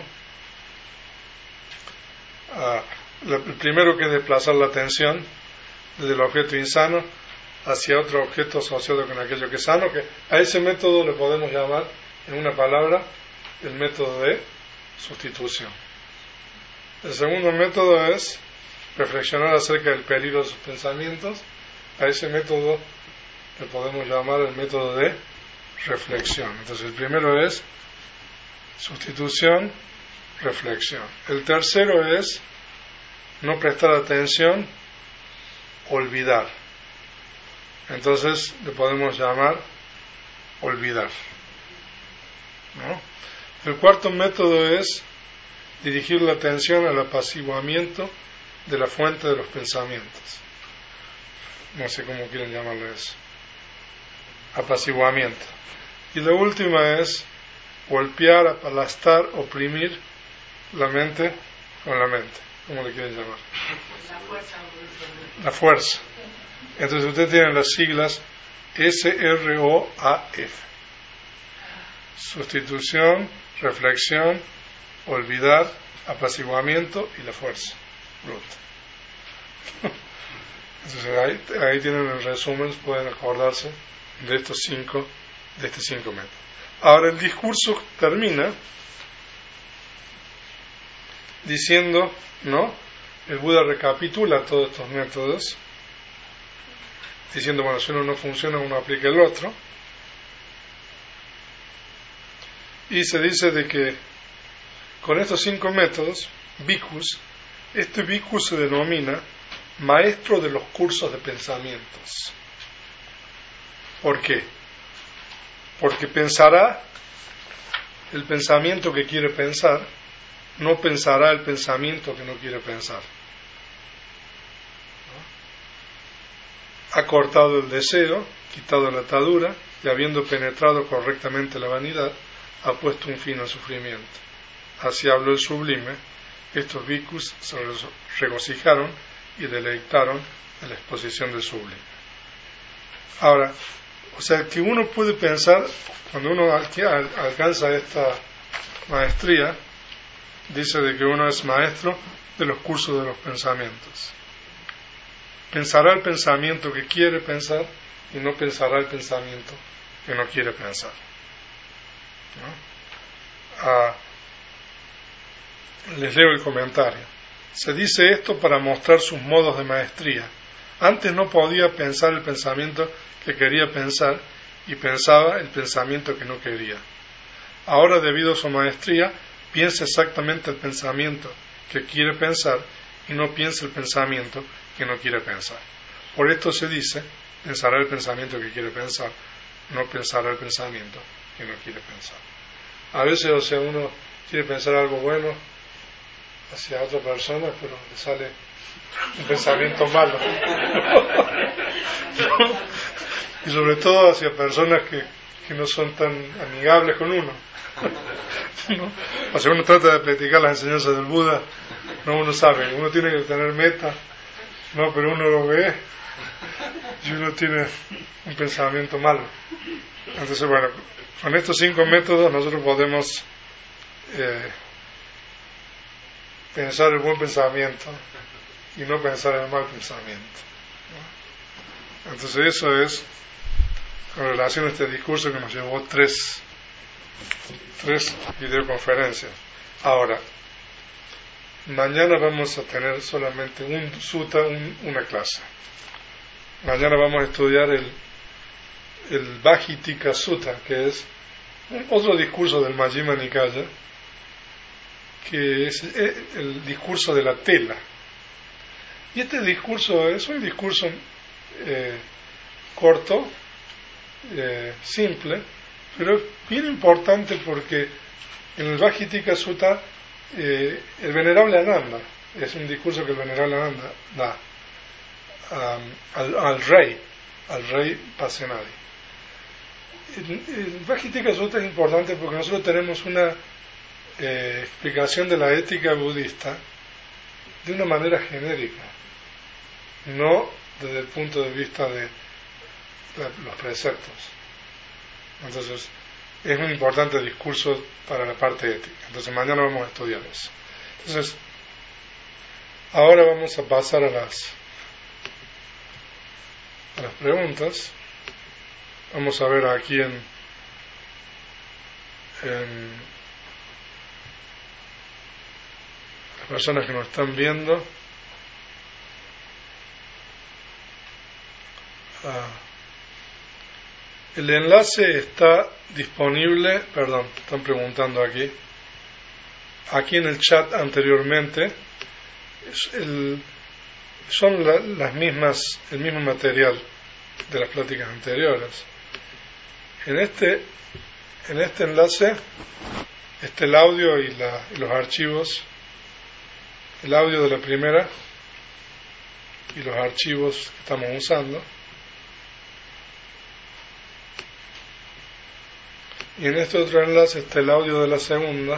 Ah, el primero, que es desplazar la atención desde el objeto insano hacia otro objeto asociado con aquello que es sano, que a ese método le podemos llamar, en una palabra, el método de sustitución. El segundo método es reflexionar acerca del peligro de sus pensamientos. A ese método le podemos llamar el método de reflexión. Entonces, el primero es sustitución, reflexión. El tercero es no prestar atención, olvidar. Entonces le podemos llamar olvidar, ¿no? El cuarto método es dirigir la atención al apaciguamiento de la fuente de los pensamientos. No sé cómo quieren llamarlo eso. apaciguamiento. Y la última es golpear, aplastar, oprimir la mente con la mente. ¿Cómo le quieren llamar? La fuerza. La fuerza. Entonces ustedes tienen las siglas S R O A F. Sustitución, reflexión, olvidar, apaciguamiento y la fuerza bruta. Entonces ahí, ahí tienen el resumen, pueden acordarse de estos cinco, de estos cinco métodos. Ahora el discurso termina diciendo, ¿no? El Buda recapitula todos estos métodos, diciendo, bueno, si uno no funciona, uno aplica el otro. Y se dice de que con estos cinco métodos, bhikkhus, este bhikkhu se denomina maestro de los cursos de pensamientos. ¿Por qué? Porque pensará el pensamiento que quiere pensar, no pensará el pensamiento que no quiere pensar. ¿No? Ha cortado el deseo, quitado la atadura, y habiendo penetrado correctamente la vanidad, ha puesto un fin al sufrimiento. Así habló el sublime. Estos bhikkhus se regocijaron y deleitaron en la exposición del sublime. Ahora, o sea que uno puede pensar, cuando uno alcanza esta maestría, dice de que uno es maestro de los cursos de los pensamientos. Pensará el pensamiento que quiere pensar y no pensará el pensamiento que no quiere pensar. ¿No? Ah, les leo el comentario. Se dice esto para mostrar sus modos de maestría. Antes no podía pensar el pensamiento que quería pensar y pensaba el pensamiento que no quería. Ahora, debido a su maestría, piensa exactamente el pensamiento que quiere pensar y no piensa el pensamiento que no quiere pensar. Por esto se dice, pensará el pensamiento que quiere pensar, no pensará el pensamiento que no quiere pensar. A veces, o sea, uno quiere pensar algo bueno hacia otra persona, pero le sale un pensamiento malo. Y sobre todo hacia personas que, que no son tan amigables con uno. ¿No? O sea, uno trata de practicar las enseñanzas del Buda, no, uno sabe, uno tiene que tener meta, no, pero uno lo ve y uno tiene un pensamiento malo. Entonces, bueno, con estos cinco métodos nosotros podemos eh, pensar el buen pensamiento y no pensar el mal pensamiento, ¿no? Entonces eso es con relación a este discurso que nos llevó tres tres videoconferencias. Ahora, mañana vamos a tener solamente un sutta, un, una clase. Mañana vamos a estudiar el el Bhagavad Sutta, que es otro discurso del Majjhima Nikaya, que es el discurso de la tela. Y este discurso es un discurso eh, corto, eh, simple, pero es bien importante porque en el Bhagavad Sutta eh, el venerable Ananda, es un discurso que el venerable Ananda da um, al, al rey, al rey Pasenadi. El, el Bhagavad Sutta es importante porque nosotros tenemos una eh, explicación de la ética budista de una manera genérica, no desde el punto de vista de, de los preceptos. Entonces es un importante discurso para la parte ética. Entonces mañana vamos a estudiar eso. Entonces ahora vamos a pasar a las a las preguntas. Vamos a ver aquí en, en las personas que nos están viendo. Ah, el enlace está disponible, perdón, están preguntando aquí, aquí en el chat anteriormente. Es el, son la, las mismas, el mismo material de las pláticas anteriores. En este, en este enlace está el audio y, la, y los archivos, el audio de la primera y los archivos que estamos usando. Y en este otro enlace está el audio de la segunda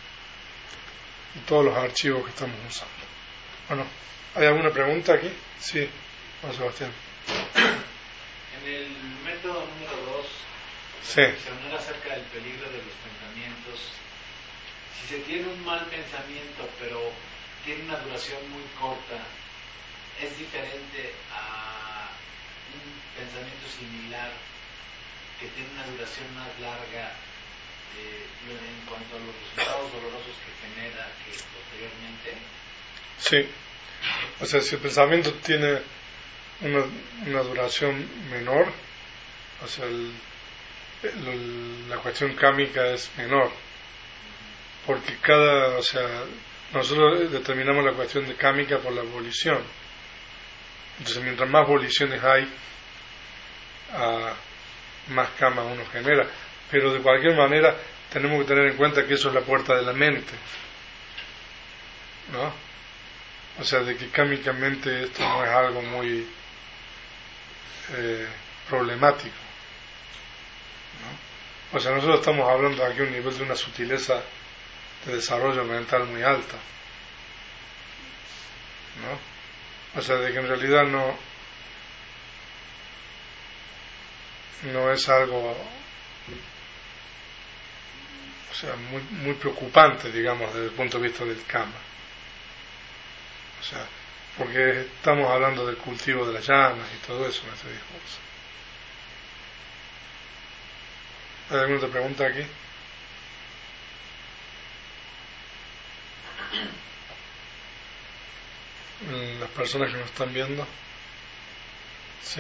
y todos los archivos que estamos usando. Bueno, ¿hay alguna pregunta aquí? Sí, Juan Sebastián. En el método número dos, sí. reflexionar acerca del peligro de los pensamientos. Si se tiene un mal pensamiento, pero tiene una duración muy corta, es diferente a un pensamiento similar que tiene una duración más larga eh, en cuanto a los resultados dolorosos que genera que posteriormente. Sí, o sea, si el pensamiento tiene una, una duración menor, o sea, el, el, la cuestión kámica es menor, porque cada, o sea, nosotros determinamos la cuestión de kámica por la volición. Entonces, mientras más voliciones hay, uh, más kama uno genera. Pero de cualquier manera, tenemos que tener en cuenta que eso es la puerta de la mente, ¿no? O sea, de que kámicamente esto no es algo muy eh, problemático, ¿no? O sea, nosotros estamos hablando aquí a un nivel de una sutileza de desarrollo mental muy alta, ¿no? O sea, de que en realidad no no es algo, o sea, muy muy preocupante, digamos, desde el punto de vista del kama. O sea, porque estamos hablando del cultivo de las llamas y todo eso en este discurso. ¿Hay alguna otra pregunta aquí? Las personas que nos están viendo. Sí.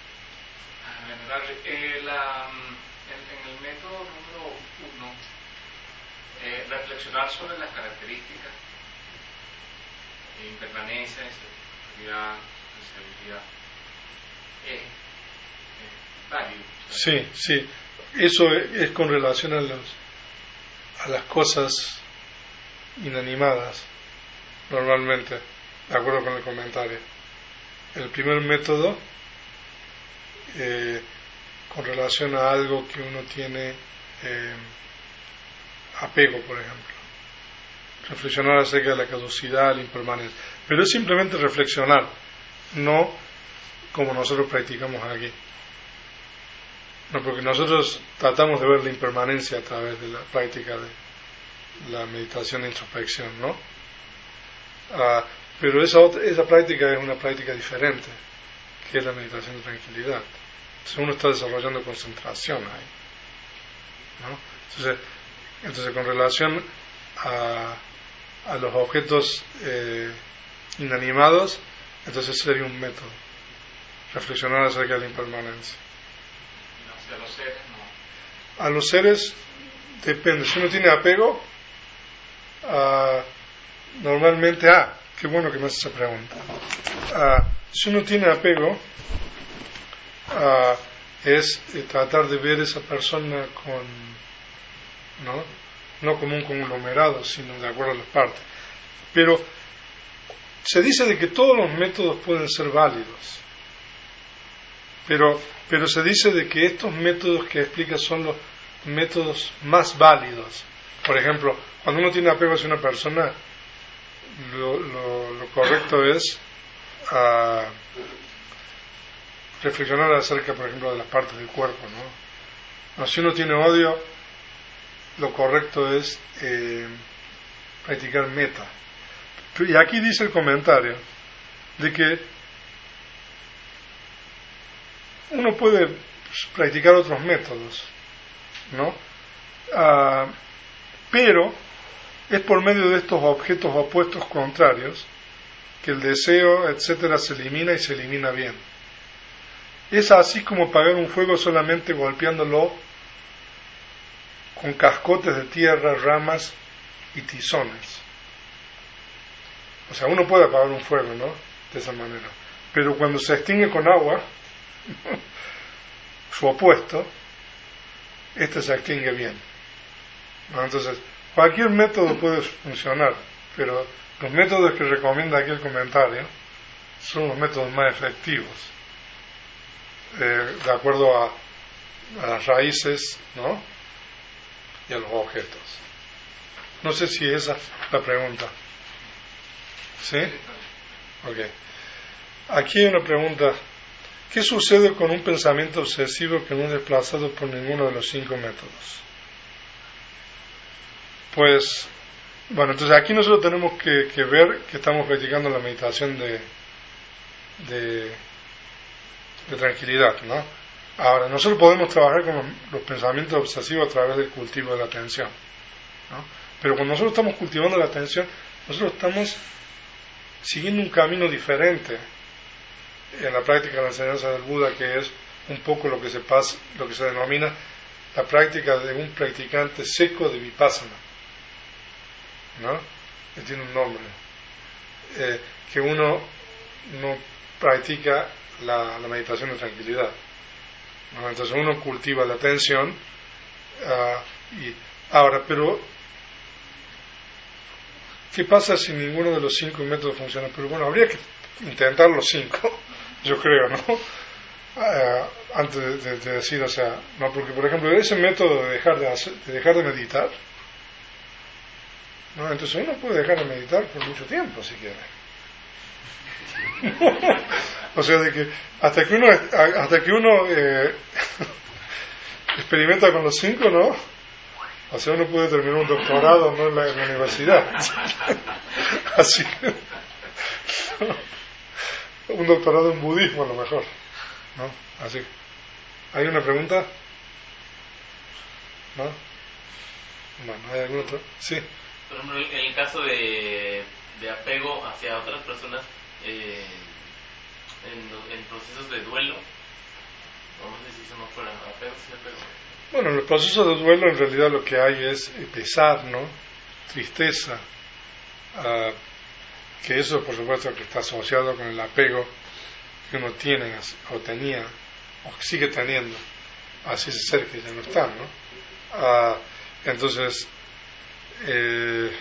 Eh, la, en, en el método número uno, eh, reflexionar sobre las características, eh, impermanencia, inseguridad, inseguridad, es eh, eh, válido. Sí, sí. Eso es, es con relación a, los, a las cosas inanimadas, normalmente, de acuerdo con el comentario. El primer método, eh, con relación a algo que uno tiene eh, apego, por ejemplo. Reflexionar acerca de la caducidad, la impermanencia. Pero es simplemente reflexionar, no como nosotros practicamos aquí. No, porque nosotros tratamos de ver la impermanencia a través de la práctica de la meditación de introspección, ¿no? Ah, pero esa, otra, esa práctica es una práctica diferente, que es la meditación de tranquilidad. Entonces uno está desarrollando concentración ahí, ¿no? Entonces, entonces con relación a, a los objetos eh, inanimados, entonces sería un método, reflexionar acerca de la impermanencia. A los seres no. A los seres depende. Si uno tiene apego, uh, normalmente, ah, qué bueno que me haces esa pregunta. Uh, si uno tiene apego, uh, es eh, tratar de ver esa persona con, no, no como un conglomerado, sino de acuerdo a las partes. Pero se dice de que todos los métodos pueden ser válidos. Pero, pero se dice de que estos métodos que explica son los métodos más válidos. Por ejemplo, cuando uno tiene apego hacia una persona, lo, lo, lo correcto es uh, reflexionar acerca, por ejemplo, de las partes del cuerpo, ¿no? No, si uno tiene odio, lo correcto es eh, practicar metta. Y aquí dice el comentario de que uno puede practicar otros métodos, ¿no? Uh, pero es por medio de estos objetos opuestos contrarios que el deseo, etcétera, se elimina y se elimina bien. Es así como apagar un fuego solamente golpeándolo con cascotes de tierra, ramas y tizones. O sea, uno puede apagar un fuego, ¿no? De esa manera. Pero cuando se extingue con agua, su opuesto, este se extingue bien, ¿no? Entonces, cualquier método puede funcionar, pero los métodos que recomienda aquí el comentario son los métodos más efectivos, eh, de acuerdo a, a las raíces, ¿no? y a los objetos. No sé si esa es la pregunta. ¿Sí? Ok. Aquí hay una pregunta. ¿Qué sucede con un pensamiento obsesivo que no es desplazado por ninguno de los cinco métodos? Pues, bueno, entonces aquí nosotros tenemos que, que ver que estamos practicando la meditación de, de, de tranquilidad, ¿no? Ahora, nosotros podemos trabajar con los, los pensamientos obsesivos a través del cultivo de la atención, ¿no? Pero cuando nosotros estamos cultivando la atención, nosotros estamos siguiendo un camino diferente en la práctica de la enseñanza del Buda, que es un poco lo que se pasa, lo que se denomina la práctica de un practicante seco de vipassana, ¿no? Que tiene un nombre, eh, que uno no practica la, la meditación de tranquilidad, ¿no? Entonces uno cultiva la atención, uh, y ahora, pero ¿qué pasa si ninguno de los cinco métodos funciona? Pero bueno, habría que intentar los cinco, yo creo, ¿no? Uh, antes de, de, de decir, o sea, no, porque por ejemplo ese método de dejar de, hacer, de dejar de meditar, ¿no? Entonces uno puede dejar de meditar por mucho tiempo si quiere. O sea, de que hasta que uno hasta que uno eh, experimenta con los cinco, ¿no? O sea, uno puede terminar un doctorado, ¿no? en, la, en la universidad. Así. Un doctorado en budismo a lo mejor, ¿no? Así. ¿Hay una pregunta? ¿No? Bueno, ¿hay algún otro? Sí. Por ejemplo, en el caso de, de apego hacia otras personas, eh, en, en procesos de duelo, vamos a decir, se me fuera apego, sí, apego. Bueno, en los procesos de duelo en realidad lo que hay es pesar, ¿no? Tristeza, uh, que eso por supuesto que está asociado con el apego que uno tiene o tenía o sigue teniendo hacia ese ser que ya no está, ¿no? Uh, entonces eh,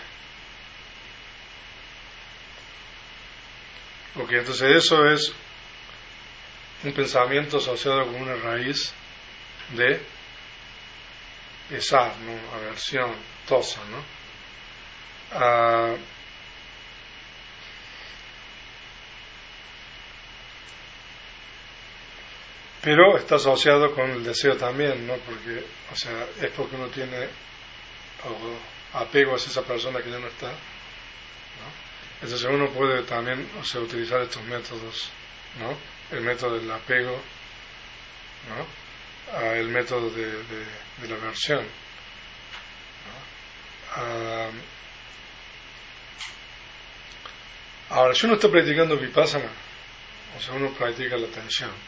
ok, entonces eso es un pensamiento asociado con una raíz de pesar, ¿no? Aversión, tosa, ¿no? Uh, pero está asociado con el deseo también, ¿no? Porque, o sea, es porque uno tiene o, apego hacia esa persona que ya no está, ¿no? Entonces uno puede también, o sea, utilizar estos métodos, ¿no? El método del apego, ¿no? Uh, el método de, de, de la aversión, ¿no? Uh, ahora, si uno está practicando vipassana, o sea, uno practica la atención, ¿no?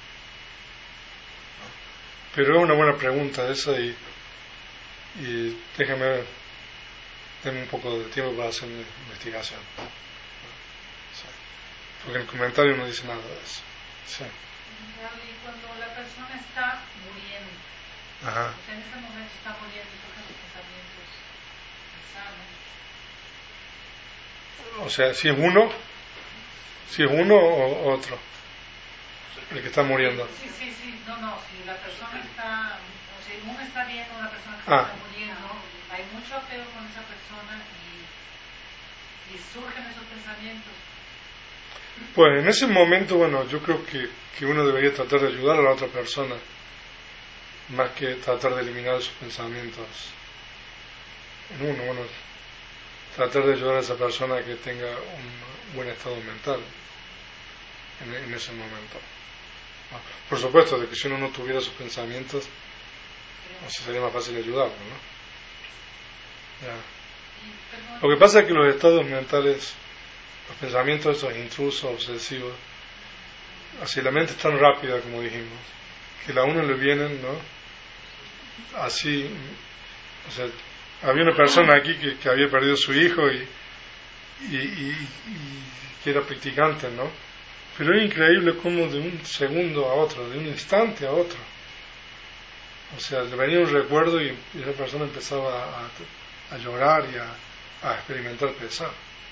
Pero es una buena pregunta esa y, y déjame denme un poco de tiempo para hacer mi investigación, ¿no? Sí. Porque en el comentario no dice nada de eso. Sí. Y cuando la persona está muriendo, Ajá. o sea, en ese momento está muriendo y toca los pensamientos sanos. O sea, si es uno, si es uno o otro, el que está muriendo. Sí, sí, sí, no, no, si la persona está, o sea, uno está viendo a una persona que Ah. está muriendo, hay mucho apego con esa persona y, y surgen esos pensamientos. Pues en ese momento, bueno, yo creo que, que uno debería tratar de ayudar a la otra persona más que tratar de eliminar sus pensamientos en uno. Bueno, tratar de ayudar a esa persona a que tenga un buen estado mental en, en ese momento. Por supuesto, de que si uno no tuviera sus pensamientos, o sea, sería más fácil ayudarlo, ¿no? Ya. Lo que pasa es que los estados mentales, los pensamientos esos intrusos, obsesivos, así la mente es tan rápida, como dijimos, que a uno le vienen, ¿no? Así, o sea, había una persona aquí que, que había perdido a su hijo y, y, y, y que era practicante, ¿no? Pero era increíble cómo de un segundo a otro, de un instante a otro, o sea, le venía un recuerdo y, y esa persona empezaba a, a llorar y a, a experimentar pesar,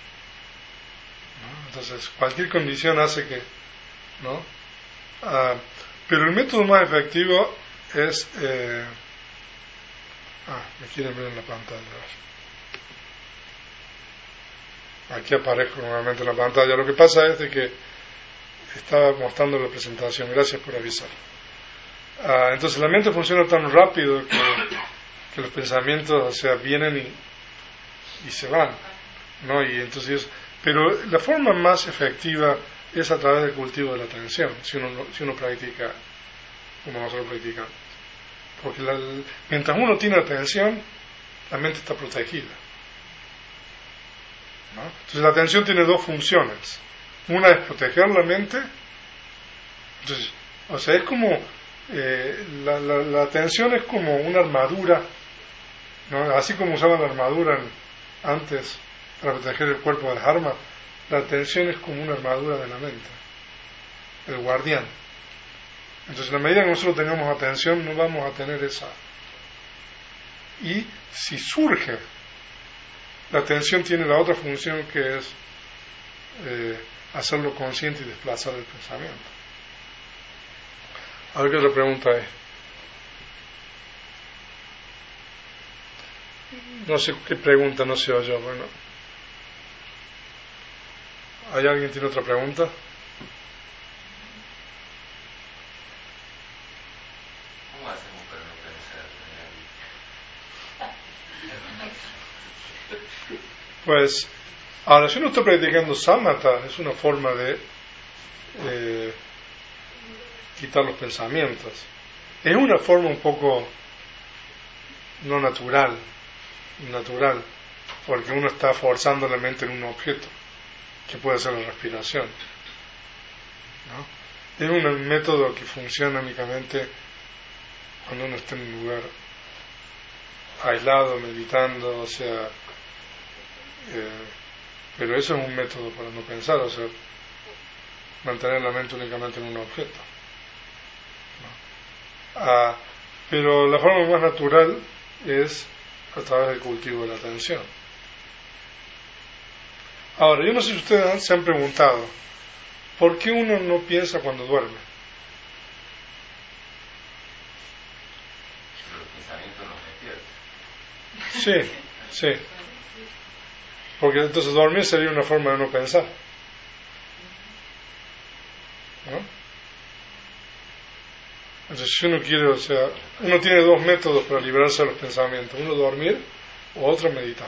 ¿no? Entonces, cualquier condición hace que, ¿no? Uh, pero el método más efectivo es, eh, Ah, me quieren ver en la pantalla. Aquí aparezco nuevamente en la pantalla. Lo que pasa es de que estaba mostrando la presentación. Gracias por avisar. Ah, entonces la mente funciona tan rápido que, que los pensamientos, o sea, vienen y, y se van, ¿no? Y entonces, pero la forma más efectiva es a través del cultivo de la atención, si uno, si uno practica como nosotros practicamos. Porque la, mientras uno tiene atención, la mente está protegida, ¿no? Entonces la atención tiene dos funciones. Una es proteger la mente. Entonces, o sea, es como eh, la, la, la atención es como una armadura, ¿no? Así como usaban la armadura antes para proteger el cuerpo del dharma, la atención es como una armadura de la mente, el guardián. Entonces, en la medida que nosotros tengamos atención, no vamos a tener esa. Y si surge, la atención tiene la otra función, que es eh, hacerlo consciente y desplazar el pensamiento. A ver qué otra pregunta hay. No sé qué pregunta, no sé yo. Bueno, ¿hay alguien que tiene otra pregunta? ¿Cómo hacemos para no pensar? Pues, ahora, si uno está practicando samatha, es una forma de eh, quitar los pensamientos. Es una forma un poco no natural, natural, porque uno está forzando la mente en un objeto, que puede ser la respiración, ¿no? Es un método que funciona únicamente cuando uno está en un lugar aislado, meditando, o sea, eh, pero eso es un método para no pensar, o sea, mantener la mente únicamente en un objeto, ¿no? Ah, pero la forma más natural es a través del cultivo de la atención. Ahora, yo no sé si ustedes se han preguntado ¿por qué uno no piensa cuando duerme? Los pensamientos nos despiertan. Sí, sí. Porque entonces dormir sería una forma de no pensar, ¿no? Entonces, si uno quiere, o sea, uno tiene dos métodos para librarse de los pensamientos: uno dormir o otro meditar.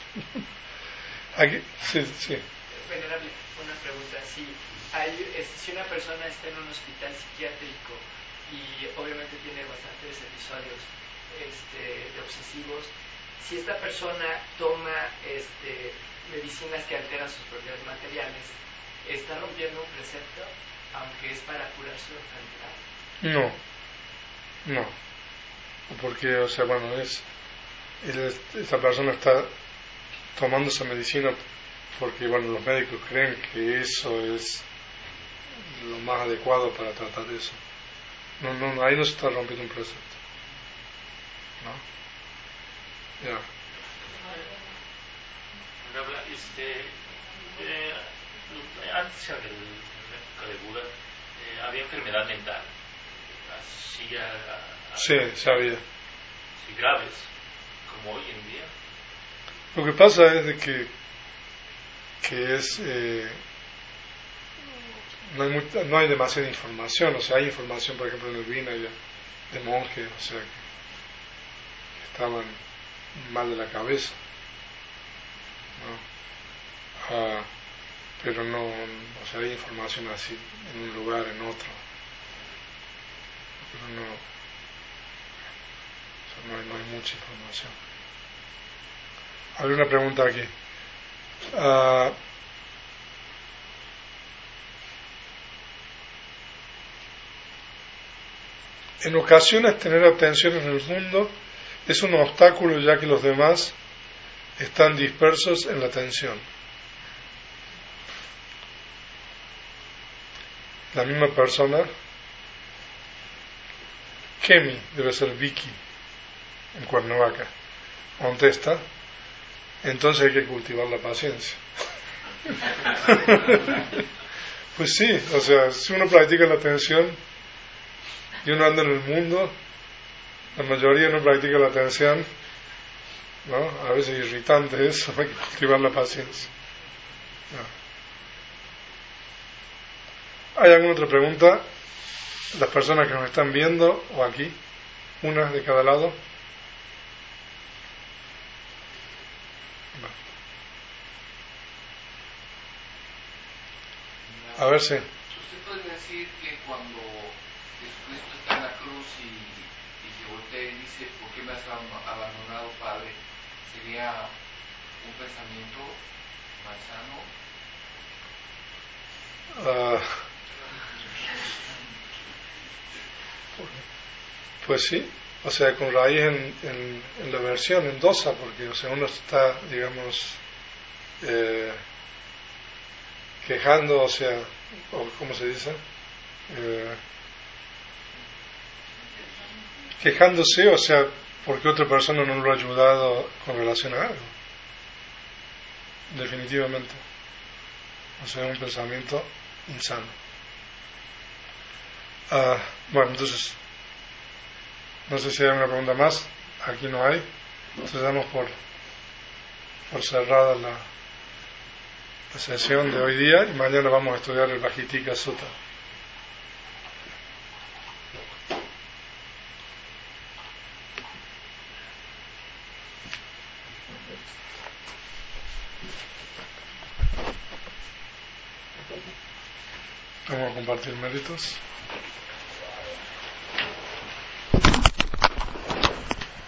Aquí, sí, sí. Venerable, una pregunta. Si, hay, si una persona está en un hospital psiquiátrico y obviamente tiene bastantes episodios este, de obsesivos, si esta persona toma este, medicinas que alteran sus propiedades materiales, ¿está rompiendo un precepto, aunque es para curar su enfermedad? No, no, porque, o sea, bueno, es, es esta persona está tomando esa medicina porque, bueno, los médicos creen que eso es lo más adecuado para tratar eso. No, no, no, ahí no se está rompiendo un precepto, ¿no? Ya. Yeah. Este, eh, antes de la época de Buda eh, había enfermedad mental, así a, a, sí, sí había, sí, graves, como hoy en día. Lo que pasa es de que que es eh, no hay muy, no hay demasiada información, o sea, hay información, por ejemplo, en el Vinaya de monjes, o sea, que, que estaban mal de la cabeza, ¿no? Ah, pero no, o sea, hay información así en un lugar, en otro, pero no, o sea, no hay, no hay mucha información. Hay una pregunta aquí. Uh, en ocasiones tener atención en el mundo es un obstáculo, ya que los demás están dispersos en la atención. La misma persona, Kemi, debe ser Vicky, en Cuernavaca, contesta: entonces hay que cultivar la paciencia. Pues sí, o sea, si uno practica la atención y uno anda en el mundo, la mayoría no practica la atención, ¿no? A veces irritante eso, hay que cultivar la paciencia. No. ¿Hay alguna otra pregunta? Las personas que nos están viendo, o aquí, una de cada lado. A ver si. ¿Usted puede decir que cuando Jesucristo está en la cruz y, y se voltea y dice, ¿por qué me has abandonado, Padre? ¿Sería un pensamiento malsano? Uh, pues sí, o sea, con raíz en, en, en la versión, en dosa, porque o sea, uno está, digamos, eh, quejando, o sea, o ¿cómo se dice? Eh, quejándose, o sea, porque otra persona no lo ha ayudado con relación a algo. Definitivamente. O sea, un pensamiento insano. Uh, bueno, entonces, no sé si hay una pregunta más. Aquí no hay. Entonces damos por, por cerrada la, la sesión de hoy día y mañana vamos a estudiar el Bhajittika Sutta. Vamos a compartir méritos.